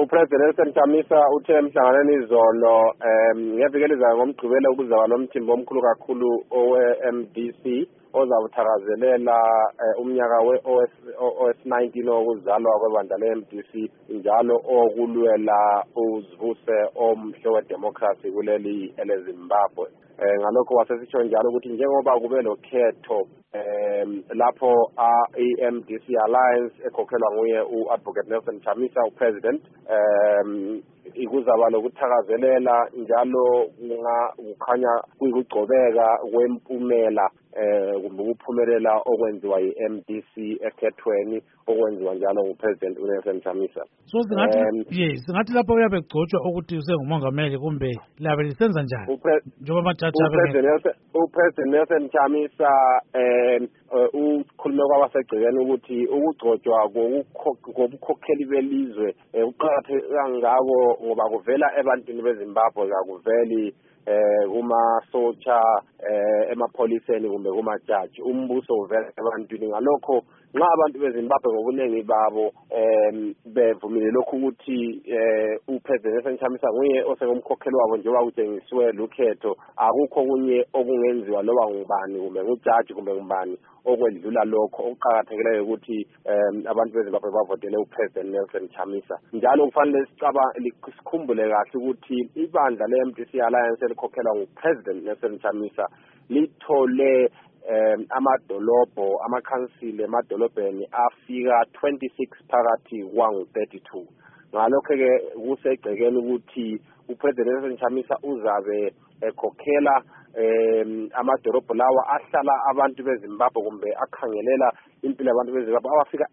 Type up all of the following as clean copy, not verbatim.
uPresident Nthamisa uthe emhlanganweni izolo ngevikeliza ngomgqibelo ukuzaba nomthimbo omkhulu kakhulu owe-MDC ozawuthakazelela umnyaka we-OS19 okuzalwa kwebandla le-MDC njalo okulwela uzivuse omhle wedemocracy kuleli eleZimbabwe. Ngalokho wasesitsho njalo ukuthi njengoba kube lokhetho lapho i-MDC Alliance ekhokhelwa nguye u-Advocate Nelson Chamisa upresident ikuzaba lokuthakazelela njalo kukhanya kuyikugcobeka kwempumela kumbe ukuphumelela okwenziwa yi-MDC ekhethweni okwenziwa njalo ngupresident uNelson Chamisa. So singathi lapho uyabe egcotshwa ukuthi usengumongameli kumbe labe lisenza njani njengoba amajaji upresident Nelson Chamisa ukhulume kwabasegcekeni ukuthi ukugcotshwa ngobukhokheli belizwe uqakatheke kangako ngoba kuvela ebantwini beZimbabwe akuveli kuma-socha emapholiseni kumbe kumajaji umbuso uvela ebantwini. Ngalokho nxa abantu beZimbabwe ngobuningi babo bevumile lokhu ukuthi upresident Nelson Chamisa nguye osengumkhokheli wabo njengoba kutshengisiwe lukhetho, akukho kunye okungenziwa loba ngubani kumbe ngujaji kumbe ngubani okwedlula lokho. Okuqakathekileyo ukuthi abantu beZimbabwe bavotele upresident Nelson Chamisa. Njalo kufanele sikhumbule kahle ukuthi ibandla le-MDC Alliance elikhokhelwa ngupresident Nelson Chamisa lithole amadolobho amakhansile emadolobheni afika 26 phakathi kwangu-32. Ngalokho-ke kusegcekeni ukuthi upresident Nelson Chamisa uzabe ekhokhela amadolobho lawa ahlala abantu beZimbabwe kumbe akhangelela impilo yabantu beZimbabwe abafika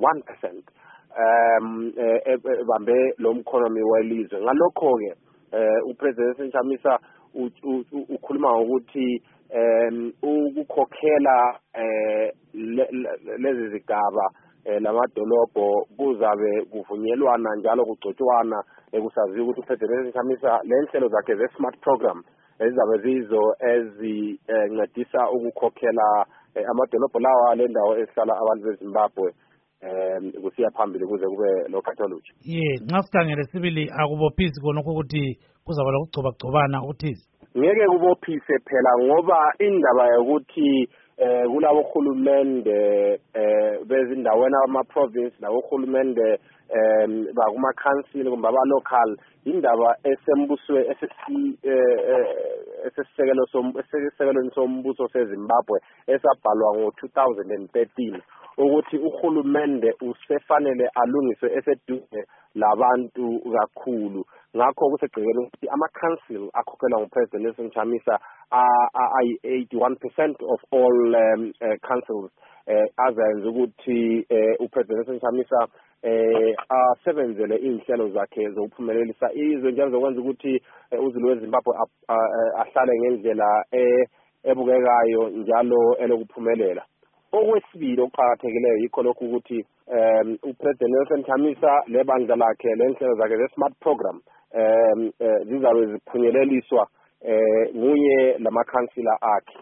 81% bambe lo mkhonomi welizwe. Ngalokho-ke upresident Nelson Chamisa ukhuluma ngokuthi ukukhokhela lezi zigaba lamadolobho kuzabe kuvunyelwana njalo kugcotshwana kusaziwa ukuthi upresident Nelson Chamisa lenhlelo zakhe ze-smart program ezizabe zizo ezincedisa ukukhokhela amadolobho lawa lendawo esihlala abantu beZimbabwe kusiya phambili kuze kube lokhetho olutsha. Nxa sikhangele sibili akubophisi khonokho ukuthi kuzaba lokugcobagcobana ukuthize. Ngeke kubophise phela ngoba indaba yokuthi kulabo hulumende bezindaweni ama-province nabohulumende bakuma-council kumbe aba-local indaba esembuswe esesisekelweni sombuso seZimbabwe esabhalwa ngo-2013 ukuthi uhulumende usefanele alungiswe eseduze labantu kakhulu. Ngakho kusegcekeni ukuthi ama-council akhokhelwa ngupresident Nelson Chamisa ayi-81% of all councils azenza ukuthi upresident Nelson Chamisa asebenzele inhlelo zakhe zokuphumelelisa izwe njalo zokwenza ukuthi uzulu weZimbabwe ahlale ngendlela ebukekayo njalo elokuphumelela. Okwesibili okuqakathekileyo yikho lokhu ukuthi upresident Nelson Chamisa lebandla lakhe lenhlelo zakhe ze-smart program zizabe ziphunyeleliswa nguye lamakhansila akhe.